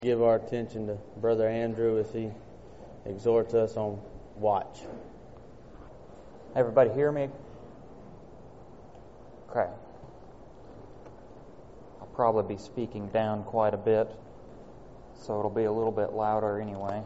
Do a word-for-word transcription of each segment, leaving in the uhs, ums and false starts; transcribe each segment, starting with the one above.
Give our attention to Brother Andrew as he exhorts us on watch. Everybody hear me? Okay. I'll probably be speaking down quite a bit, so it'll be a little bit louder anyway.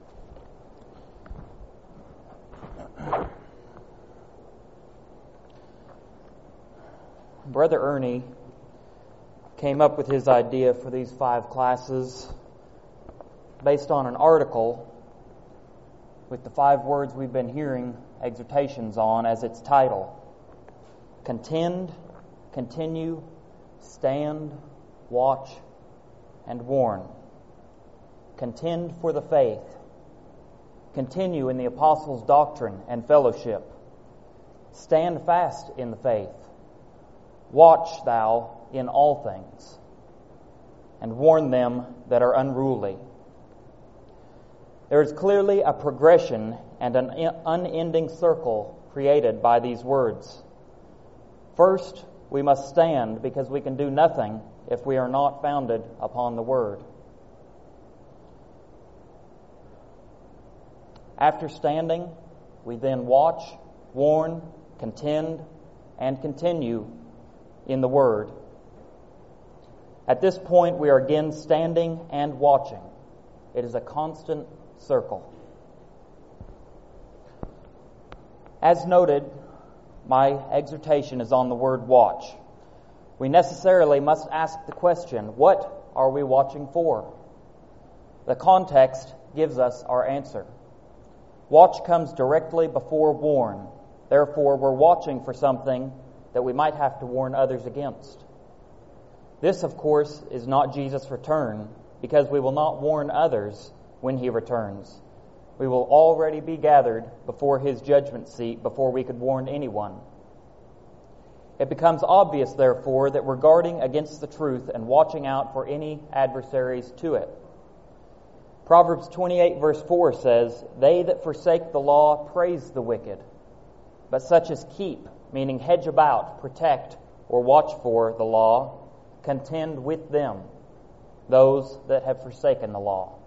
Brother Ernie came up with his idea for these five classes based on an article with the five words we've been hearing exhortations on as its title: contend, continue, stand, watch, and warn. Contend for the faith. Continue in the apostles' doctrine and fellowship. Stand fast in the faith. Watch thou in all things, and warn them that are unruly. There is clearly a progression and an unending circle created by these words. First, we must stand because we can do nothing if we are not founded upon the Word. After standing, we then watch, warn, contend, and continue in the Word. At this point, we are again standing and watching. It is a constant circle. As noted, my exhortation is on the word watch. We necessarily must ask the question, what are we watching for? The context gives us our answer. Watch comes directly before warn. Therefore, we're watching for something that we might have to warn others against. This, of course, is not Jesus' return, because we will not warn others when He returns. We will already be gathered before His judgment seat before we could warn anyone. It becomes obvious, therefore, that we're guarding against the truth and watching out for any adversaries to it. Proverbs twenty-eight verse four says, "They that forsake the law praise the wicked, but such as keep," meaning hedge about, protect, or watch for the law, contend with them, those that have forsaken the law.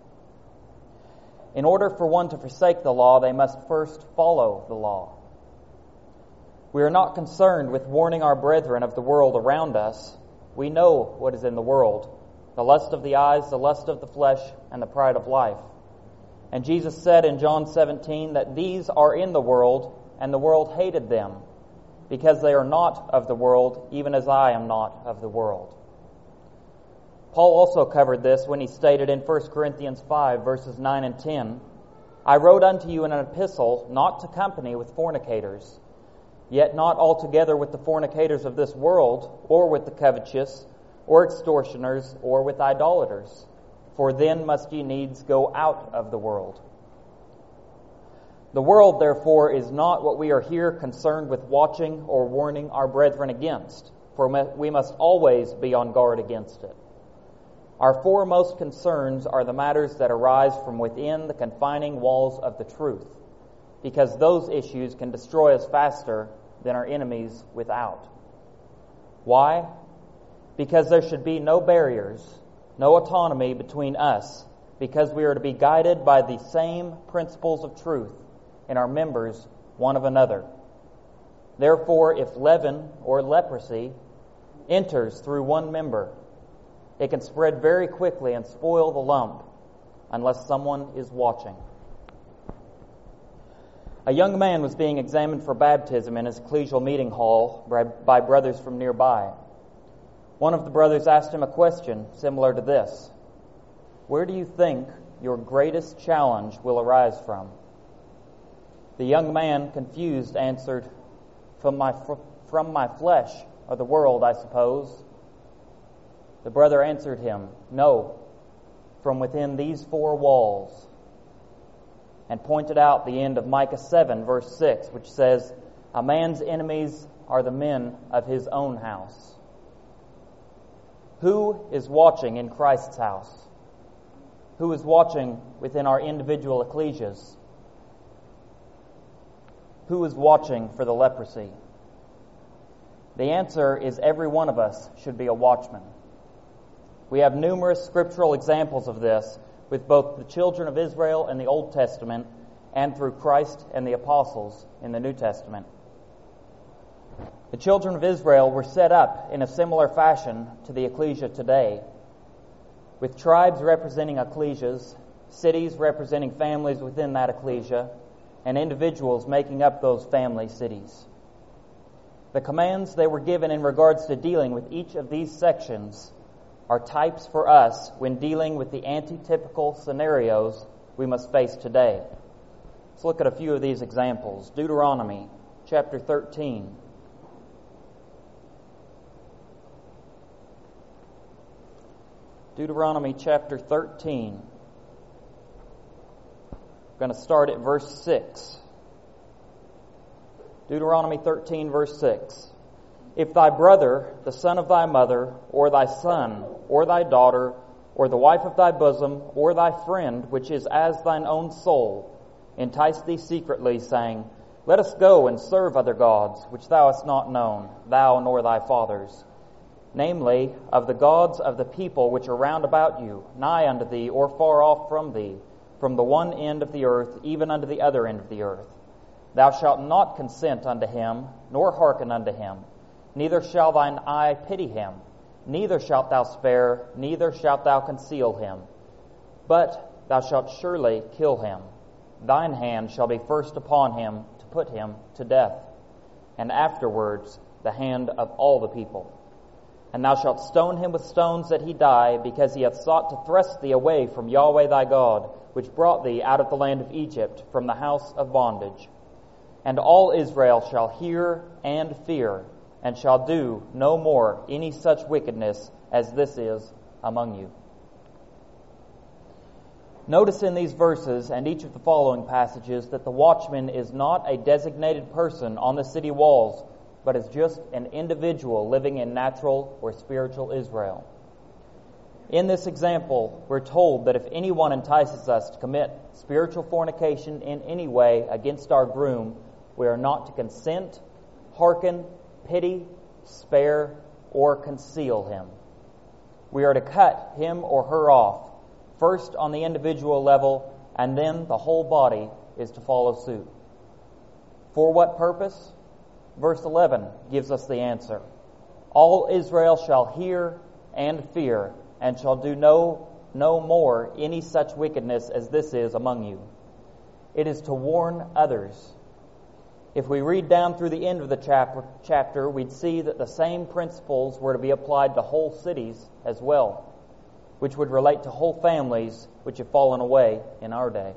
In order for one to forsake the law, they must first follow the law. We are not concerned with warning our brethren of the world around us. We know what is in the world: the lust of the eyes, the lust of the flesh, and the pride of life. And Jesus said in John seventeen that these are in the world, and the world hated them, because they are not of the world, even as I am not of the world. Paul also covered this when he stated in First Corinthians five, verses nine and ten, "I wrote unto you in an epistle not to company with fornicators, yet not altogether with the fornicators of this world, or with the covetous, or extortioners, or with idolaters, for then must ye needs go out of the world." The world, therefore, is not what we are here concerned with watching or warning our brethren against, for we must always be on guard against it. Our foremost concerns are the matters that arise from within the confining walls of the truth, because those issues can destroy us faster than our enemies without. Why? Because there should be no barriers, no autonomy between us, because we are to be guided by the same principles of truth in our members one of another. Therefore, if leaven or leprosy enters through one member, it can spread very quickly and spoil the lump unless someone is watching. A young man was being examined for baptism in his ecclesial meeting hall by brothers from nearby. One of the brothers asked him a question similar to this: "Where do you think your greatest challenge will arise from?" The young man, confused, answered, From my from my flesh or the world, I suppose." The brother answered him, "No, from within these four walls," and pointed out the end of Micah seven, verse six, which says, "A man's enemies are the men of his own house." Who is watching in Christ's house? Who is watching within our individual ecclesias? Who is watching for the leprosy? The answer is every one of us should be a watchman. We have numerous scriptural examples of this with both the children of Israel in the Old Testament and through Christ and the apostles in the New Testament. The children of Israel were set up in a similar fashion to the ecclesia today, with tribes representing ecclesias, cities representing families within that ecclesia, and individuals making up those family cities. The commands they were given in regards to dealing with each of these sections are types for us when dealing with the antitypical scenarios we must face today. Let's look at a few of these examples. Deuteronomy chapter thirteen. Deuteronomy chapter thirteen. I'm going to start at verse six. Deuteronomy thirteen, verse six. If thy brother, the son of thy mother, or thy son, or thy daughter, or the wife of thy bosom, or thy friend, which is as thine own soul, entice thee secretly, saying, Let us go and serve other gods, which thou hast not known, thou nor thy fathers, namely, of the gods of the people which are round about you, nigh unto thee, or far off from thee, from the one end of the earth, even unto the other end of the earth. Thou shalt not consent unto him, nor hearken unto him. Neither shall thine eye pity him, neither shalt thou spare, neither shalt thou conceal him. But thou shalt surely kill him. Thine hand shall be first upon him to put him to death, and afterwards the hand of all the people. And thou shalt stone him with stones that he die, because he hath sought to thrust thee away from Yahweh thy God, which brought thee out of the land of Egypt, from the house of bondage. And all Israel shall hear and fear, and shall do no more any such wickedness as this is among you. Notice in these verses and each of the following passages that the watchman is not a designated person on the city walls, but is just an individual living in natural or spiritual Israel. In this example, we're told that if anyone entices us to commit spiritual fornication in any way against our groom, we are not to consent, hearken, pity, spare, or conceal him. We are to cut him or her off, first on the individual level, and then the whole body is to follow suit. For what purpose? Verse eleven gives us the answer. All Israel shall hear and fear, and shall do no, no more any such wickedness as this is among you. It is to warn others. If we read down through the end of the chapter, chapter, we'd see that the same principles were to be applied to whole cities as well, which would relate to whole families which have fallen away in our day.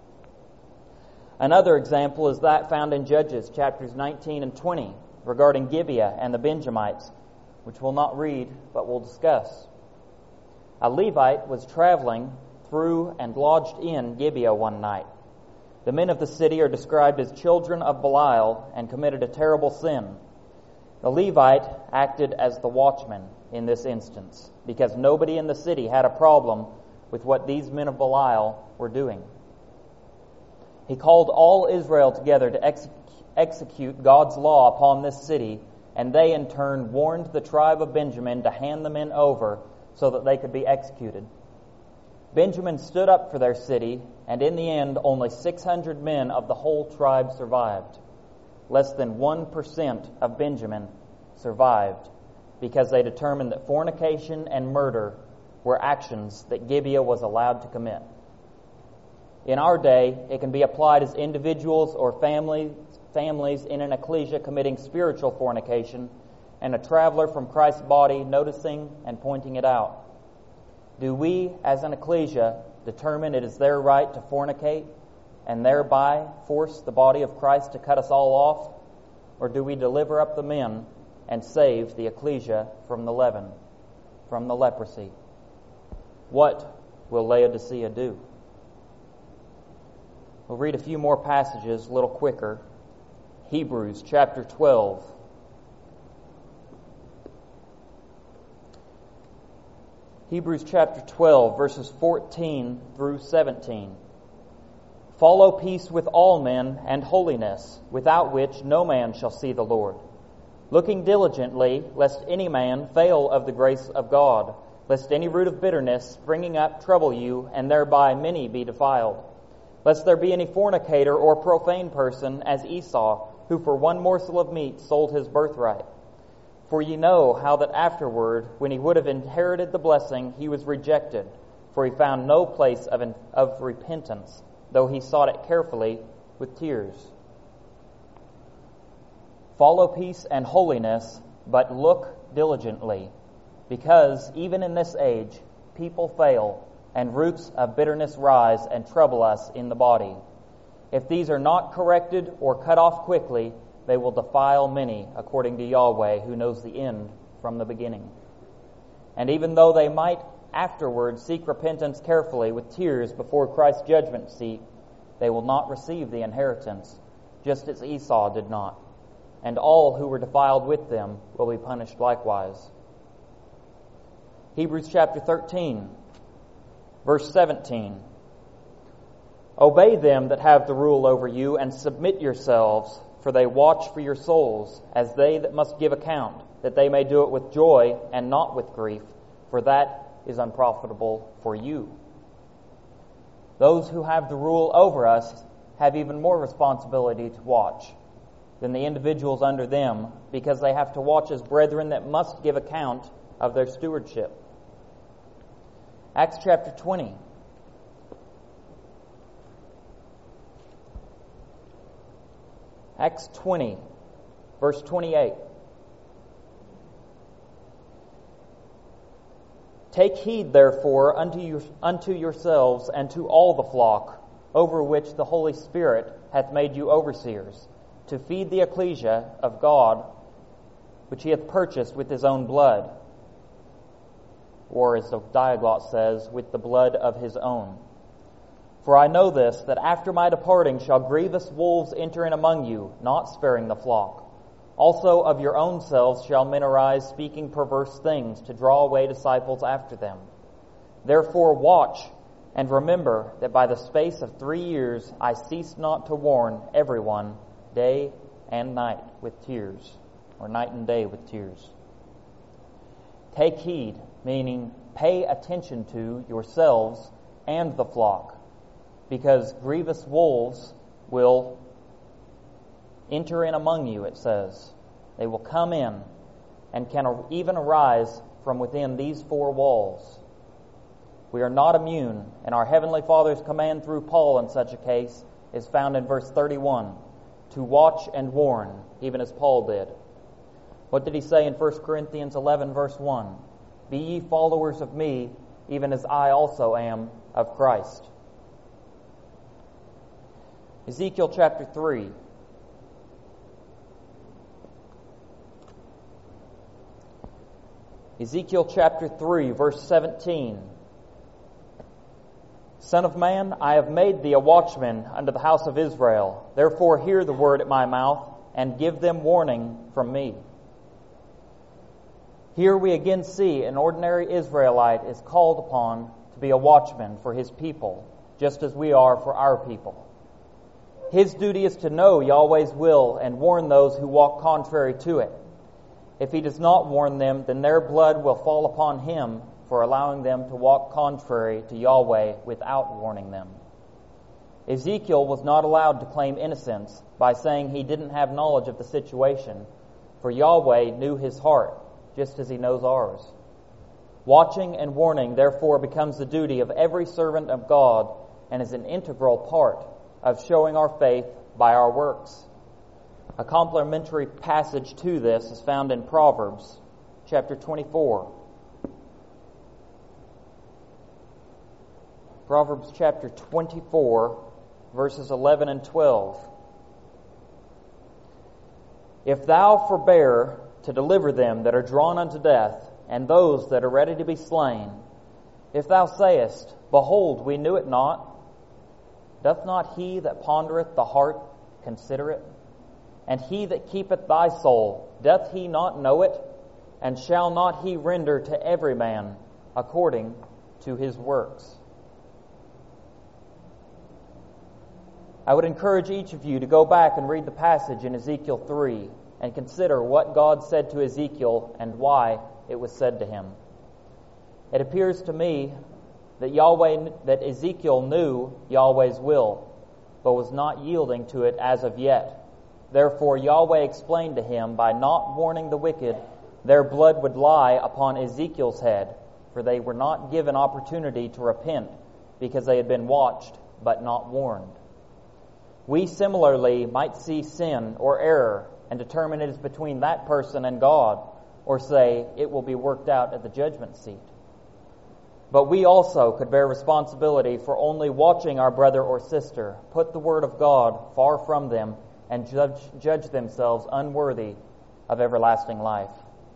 Another example is that found in Judges chapters nineteen and twenty regarding Gibeah and the Benjamites, which we'll not read, but we'll discuss. A Levite was traveling through and lodged in Gibeah one night. The men of the city are described as children of Belial and committed a terrible sin. The Levite acted as the watchman in this instance because nobody in the city had a problem with what these men of Belial were doing. He called all Israel together to ex- execute God's law upon this city, and they in turn warned the tribe of Benjamin to hand the men over so that they could be executed. Benjamin stood up for their city, and in the end, only six hundred men of the whole tribe survived. Less than one percent of Benjamin survived because they determined that fornication and murder were actions that Gibeah was allowed to commit. In our day, it can be applied as individuals or families, families in an ecclesia committing spiritual fornication, and a traveler from Christ's body noticing and pointing it out. Do we, as an ecclesia, determine it is their right to fornicate and thereby force the body of Christ to cut us all off? Or do we deliver up the men and save the ecclesia from the leaven, from the leprosy? What will Laodicea do? We'll read a few more passages a little quicker. Hebrews chapter twelve. Hebrews chapter twelve, verses fourteen through seventeen. Follow peace with all men and holiness, without which no man shall see the Lord. Looking diligently, lest any man fail of the grace of God, lest any root of bitterness springing up trouble you, and thereby many be defiled. Lest there be any fornicator or profane person, as Esau, who for one morsel of meat sold his birthright. For ye know how that afterward, when he would have inherited the blessing, he was rejected, for he found no place of, of repentance, though he sought it carefully with tears. Follow peace and holiness, but look diligently, because even in this age people fail, and roots of bitterness rise and trouble us in the body. If these are not corrected or cut off quickly, they will defile many, according to Yahweh, who knows the end from the beginning. And even though they might afterward seek repentance carefully with tears before Christ's judgment seat, they will not receive the inheritance, just as Esau did not. And all who were defiled with them will be punished likewise. Hebrews chapter thirteen, verse seventeen. Obey them that have the rule over you, and submit yourselves, for they watch for your souls, as they that must give account, that they may do it with joy and not with grief, for that is unprofitable for you. Those who have the rule over us have even more responsibility to watch than the individuals under them, because they have to watch as brethren that must give account of their stewardship. Acts chapter twenty. Acts twenty, verse twenty-eight. Take heed, therefore, unto, you, unto yourselves and to all the flock, over which the Holy Spirit hath made you overseers, to feed the ecclesia of God, which he hath purchased with his own blood. Or, as the Diaglott says, with the blood of his own. For I know this, that after my departing shall grievous wolves enter in among you, not sparing the flock. Also of your own selves shall men arise, speaking perverse things, to draw away disciples after them. Therefore watch, and remember that by the space of three years I ceased not to warn everyone, day and night with tears, or night and day with tears. Take heed, meaning pay attention to yourselves and the flock, because grievous wolves will enter in among you, it says. They will come in and can even arise from within these four walls. We are not immune, and our Heavenly Father's command through Paul in such a case is found in verse thirty-one, to watch and warn, even as Paul did. What did he say in First Corinthians eleven, verse one? Be ye followers of me, even as I also am of Christ. Ezekiel chapter three. Ezekiel chapter three, verse seventeen. Son of man, I have made thee a watchman unto the house of Israel. Therefore hear the word at my mouth, and give them warning from me. Here we again see an ordinary Israelite is called upon to be a watchman for his people, just as we are for our people. His duty is to know Yahweh's will and warn those who walk contrary to it. If he does not warn them, then their blood will fall upon him for allowing them to walk contrary to Yahweh without warning them. Ezekiel was not allowed to claim innocence by saying he didn't have knowledge of the situation, for Yahweh knew his heart, just as he knows ours. Watching and warning, therefore, becomes the duty of every servant of God and is an integral part of showing our faith by our works. A complementary passage to this is found in Proverbs chapter twenty-four. Proverbs chapter twenty-four, verses eleven and twelve. If thou forbear to deliver them that are drawn unto death, and those that are ready to be slain, if thou sayest, Behold, we knew it not, doth not he that pondereth the heart consider it? And he that keepeth thy soul, doth he not know it? And shall not he render to every man according to his works? I would encourage each of you to go back and read the passage in Ezekiel three and consider what God said to Ezekiel and why it was said to him. It appears to me that Yahweh, that Ezekiel knew Yahweh's will, but was not yielding to it as of yet. Therefore Yahweh explained to him, by not warning the wicked, their blood would lie upon Ezekiel's head, for they were not given opportunity to repent, because they had been watched but not warned. We similarly might see sin or error and determine it is between that person and God, or say it will be worked out at the judgment seat. But we also could bear responsibility for only watching our brother or sister put the Word of God far from them and judge, judge themselves unworthy of everlasting life.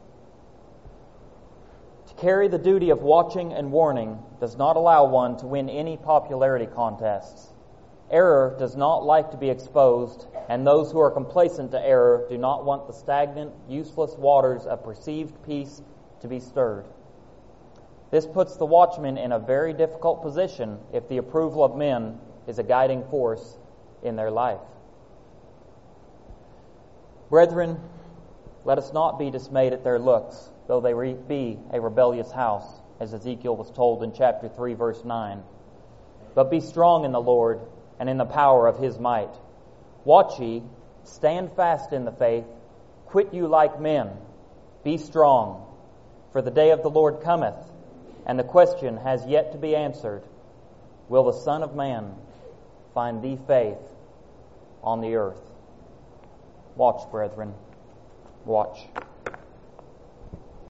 To carry the duty of watching and warning does not allow one to win any popularity contests. Error does not like to be exposed, and those who are complacent to error do not want the stagnant, useless waters of perceived peace to be stirred. This puts the watchman in a very difficult position if the approval of men is a guiding force in their life. Brethren, let us not be dismayed at their looks, though they re- be a rebellious house, as Ezekiel was told in chapter three, verse nine. But be strong in the Lord and in the power of His might. Watch ye, stand fast in the faith, quit you like men, be strong, for the day of the Lord cometh, and the question has yet to be answered, will the Son of Man find thee faith on the earth? Watch, brethren, watch.